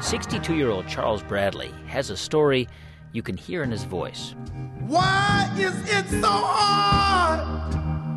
62-year-old Charles Bradley has a story you can hear in his voice. Why is it so hard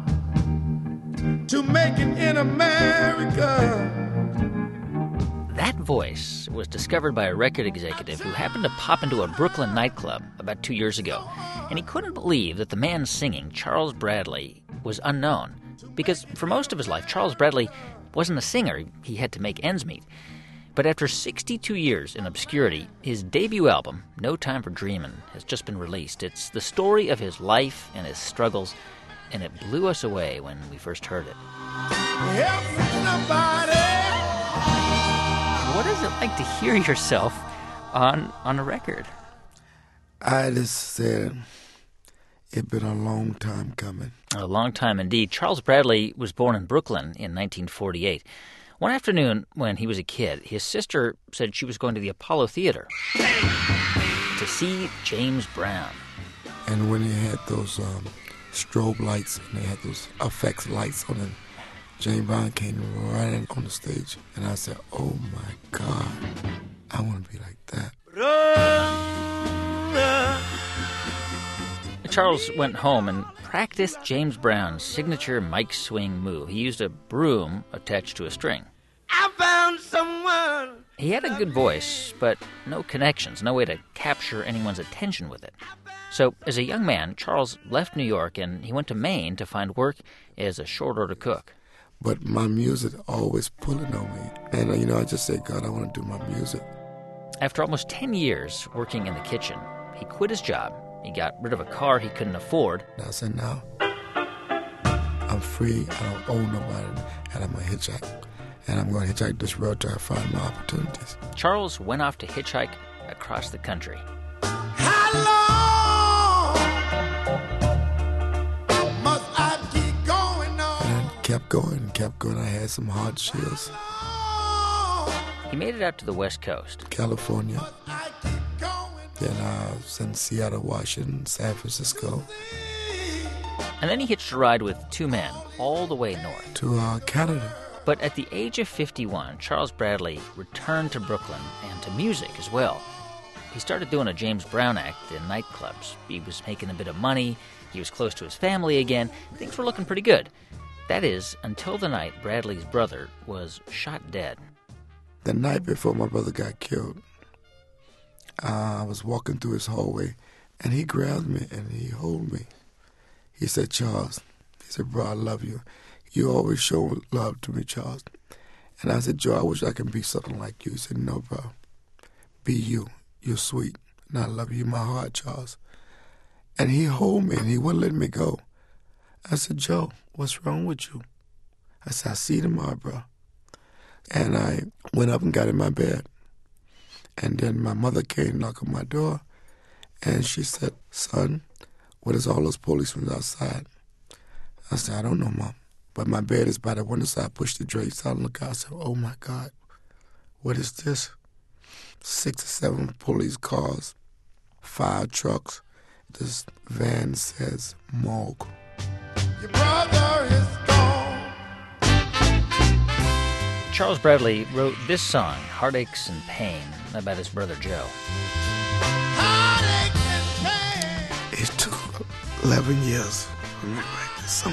to make it in America? That voice was discovered by a record executive who happened to pop into a Brooklyn nightclub about 2 years ago. And he couldn't believe that the man singing, Charles Bradley, was unknown. Because for most of his life, Charles Bradley wasn't a singer. He had to make ends meet. But after 62 years in obscurity, his debut album, No Time for Dreamin', has just been released. It's the story of his life and his struggles, and it blew us away when we first heard it. Help somebody. What is it like to hear yourself on a record? I just said it's been a long time coming. A long time indeed. Charles Bradley was born in Brooklyn in 1948. One afternoon when he was a kid, his sister said she was going to the Apollo Theater to see James Brown. And when they had those strobe lights and they had those effects lights on it, James Brown came running on the stage. And I said, oh my God, I want to be like that. Charles went home and practiced James Brown's signature mic swing move. He used a broom attached to a string. I found someone. He had a good voice, but no connections, no way to capture anyone's attention with it. So, as a young man, Charles left New York and he went to Maine to find work as a short-order cook. But my music always pulling on me. And, I just said, God, I want to do my music. After almost 10 years working in the kitchen, he quit his job. He got rid of a car he couldn't afford. I said, now, I'm free, I don't owe nobody, and I'm going to hitchhike. And I'm going to hitchhike this road till I find my opportunities. Charles went off to hitchhike across the country. How long must I keep going on? And I kept going. I had some hardships. He made it out to the West Coast. California. Then I was in Seattle, Washington, San Francisco. And then he hitched a ride with two men all the way north. To Canada. But at the age of 51, Charles Bradley returned to Brooklyn and to music as well. He started doing a James Brown act in nightclubs. He was making a bit of money. He was close to his family again. Things were looking pretty good. That is, until the night Bradley's brother was shot dead. The night before my brother got killed, I was walking through his hallway, and he grabbed me and he held me. He said, Charles, he said, bro, I love you. You always show love to me, Charles. And I said, Joe, I wish I could be something like you. He said, no, bro. Be you. You're sweet. And I love you in my heart, Charles. And he held me and he wouldn't let me go. I said, Joe, what's wrong with you? I said, I'll see you tomorrow, bro. And I went up and got in my bed. And then my mother came, knocked on my door, and she said, son, what is all those policemen outside? I said, I don't know, Mom. But my bed is by the window, so I pushed the drapes out and looked out. I said, oh, my God, what is this? 6 or 7 police cars, 5 trucks. This van says morgue. Your brother is gone. Charles Bradley wrote this song, Heartaches and Pain, about his brother Joe. It took 11 years for me to write this song.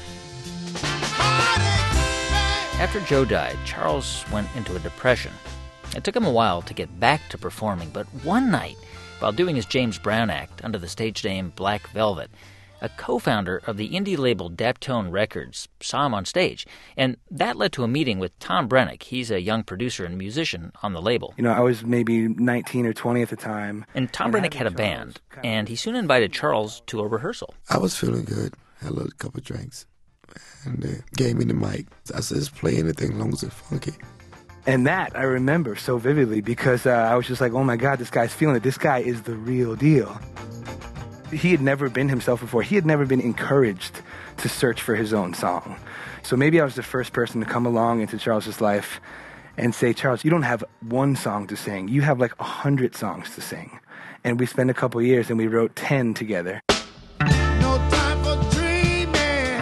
After Joe died, Charles went into a depression. It took him a while to get back to performing, but one night, while doing his James Brown act under the stage name Black Velvet, a co-founder of the indie label Daptone Records saw him on stage, and that led to a meeting with Tom Brennick. He's a young producer and musician on the label. I was maybe 19 or 20 at the time. And Tom Brennick had a band, and he soon invited Charles to a rehearsal. I was feeling good, had a couple of drinks, and they gave me the mic. I said, just play anything as long as it's funky. And that I remember so vividly because I was just like, oh my God, this guy's feeling it. This guy is the real deal. He had never been himself before. He had never been encouraged to search for his own song. So maybe I was the first person to come along into Charles's life and say, Charles, you don't have one song to sing. You have like 100 songs to sing. And we spent a couple years and we wrote 10 together. No time for dreaming.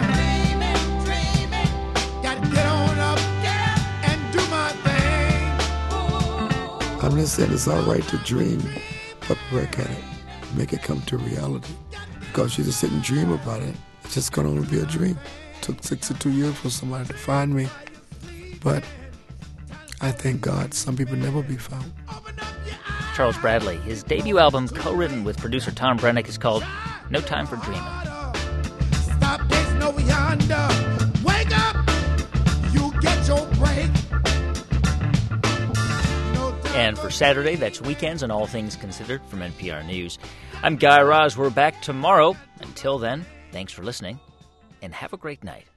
Gotta get on up and do my thing. I'm just saying it's all right to dream, but we gotta make it come to reality. Because you just sit and dream about it, it's just gonna only be a dream. It took 62 years for somebody to find me, but I thank God some people never be found. Charles Bradley. His debut album, co-written with producer Tom Brennick, is called No Time for Dreaming. Stop gazing over yonder. Wake up, you get your break. And for Saturday, that's Weekends and All Things Considered from NPR News. I'm Guy Raz. We're back tomorrow. Until then, thanks for listening, and have a great night.